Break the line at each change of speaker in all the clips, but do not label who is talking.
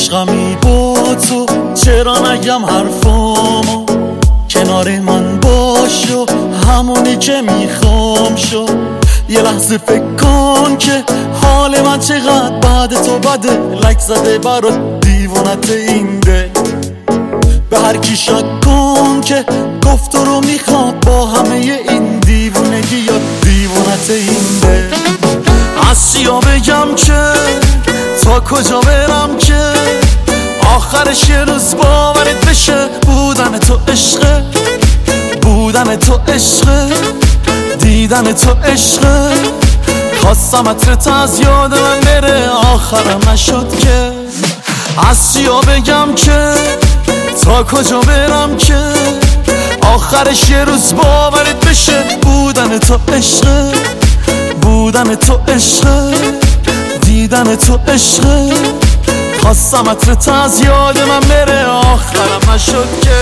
عشقمی با تو، چرا نگم حرفامو؟ کنار من باش و همونی که میخوام شو. یه لحظه فکر کن که حال من چقدر بعد تو بده. لک زده برات دیوونت این ده، به هر کی شک کن که گفت رو میخواد با همه این دیوونگی یا دیوونت این ده. از چیا بگم که تا کجا برم که آخرش یه روز باورت بشه بودن تو عشقه، بودن تو عشقه، دیدن تو عشقه. خواستم عطرت از یاد من بره آخرم نشد که. از چیا بگم که تا کجا برم که آخرش یه روز باورت بشه بودن تو عشقه، بودن تو عشقه، دیدن تو عشقه. خواستم عطرت از یاد من بره آخرم نشد که.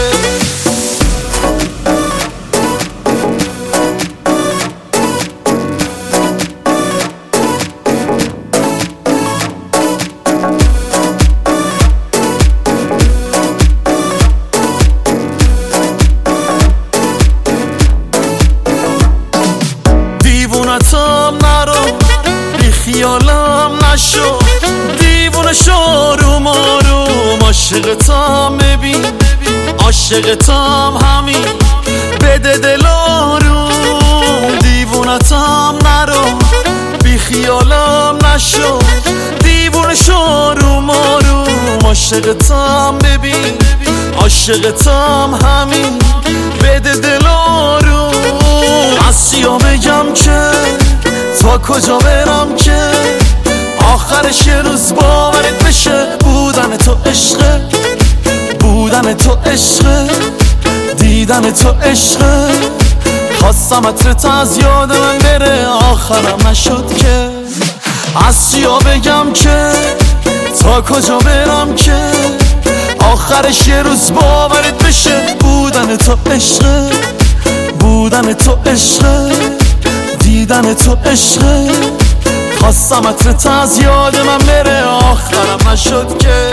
دیوونتم نرو، بی خیالم نشو، دیوونه شو روم آروم. عاشقتم ببین، عاشقتم همین، بده دل آروم. دیوونتم نرو، بی خیالم نشو، دیوونه شو روم آروم. عاشقتم ببین، عاشقتم همین، بده دل آروم. از چیا بگم که تا کجا برم که آخرش یه روز باورت بشه بودن تو عشقه، بودن تو عشقه، دیدن تو عشقه. خواستم عطرت از یاد من بره آخرم نشد که. از چیا بگم که تا کجا برم که آخرش یه روز باورت بشه بودن تو عشقه، بودن تو عشقه، دیدن تو عشقه. خواستم عطرت از یاد من بره آخرم نشد که.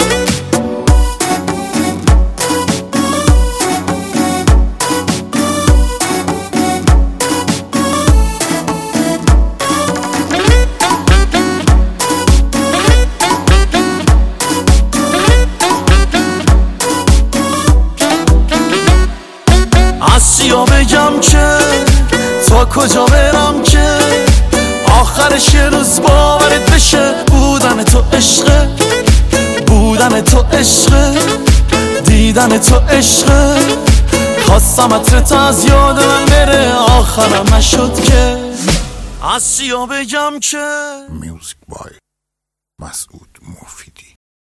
از چیا بگم که تا کجا برم که آخرش یه روز باورت بشه بودن تو عشقه، بودن تو عشقه، دیدن تو عشقه. خواستم عطرت از یاد من بره آخرم نشد که. از چیا بگم که
میوزیک بای مسعود مفید.